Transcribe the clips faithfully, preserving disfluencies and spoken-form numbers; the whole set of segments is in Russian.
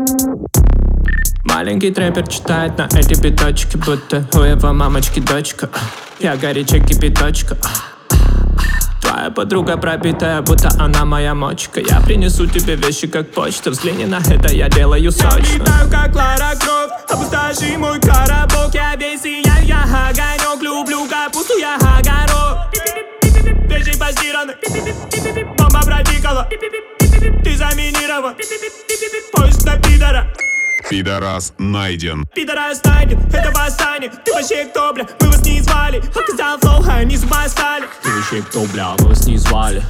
Маленький трэпер читает на эти биточки, будто у его мамочки дочка. Я горячая кипяточка. Твоя подруга пробитая, будто она моя мочка. Я принесу тебе вещи как почта. Взгляни на это, я делаю сочно. Я летаю как Лара Крофт, опустоши мой коробок. Я весь и я, я огонек. Люблю капусту, я огород. Вещи постираны, бомба протикала. Ты заминирован, поезд на пидора. Пидорас найден. Пидорас найден, это восстание. Ты вообще кто, бля, мы вас не звали. Оказал флоу, а они зуба стали. Ты вообще кто, бля, мы вас не звали.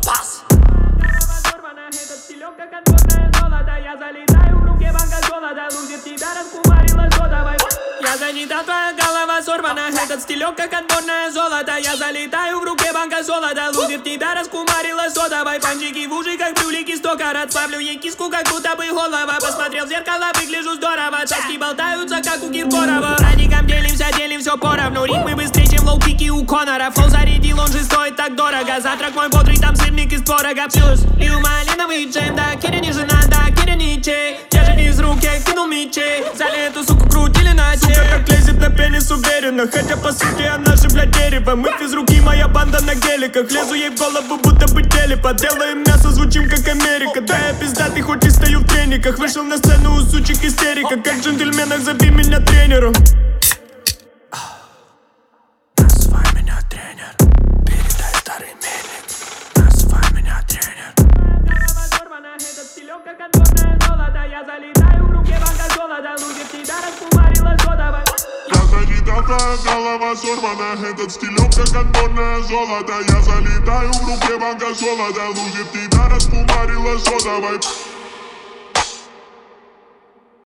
Я занята, твоя голова сорвана. Этот стилек как отборное золото. Я залетаю, в руке банка золота. Лузер, тебя раскумарила сода. Давай панчики в уши, как брюлики сто карат. Ставлю ей киску, как будто бы голова. Посмотрел в зеркало, выгляжу здорово. Таски болтаются, как у Киркорова. Радиком делимся, делим все поровну. Ритмы быстрее, чем лоу-кики у Конора. Флоу зарядил, он же стоит так дорого. Завтрак мой бодрый, там сырник из творога. Плюс и у малиновый джем. Да, Киря не жена, да, Киря не чей. Я же из рук, я кинул мечей. Взяли эту суку, крутили на чей. Сука как лезет на пенис уверенно. Хотя по сути она же, бля, дерево. Мы физруки, моя банда на геликах. Лезу ей в голову, будто бы телепа. Делаем мясо, звучим как Америка. Да, я пиздатый, хоть и стою в трениках. Вышел на сцену, у сучек истерика. Как в джентльменах, зови меня тренером. Называй меня тренер. Передай старый мельник. Называй меня тренер. Голова сорвана, этот стилек как отборное золото. Я залетаю, в руке банка золота. Лузер, тебя раскумарила сода. Я занята, твоя голова сорвана. Этот стилек как отборное золото. Я залетаю, в руке банка золота. Лузер, тебя раскумарила сода.